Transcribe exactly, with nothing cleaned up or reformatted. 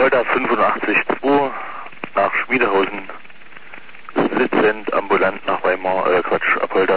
Apolda fünfundachtzig zwei nach Schmiedehausen, sitzend ambulant nach Weimar, äh Quatsch, Apolda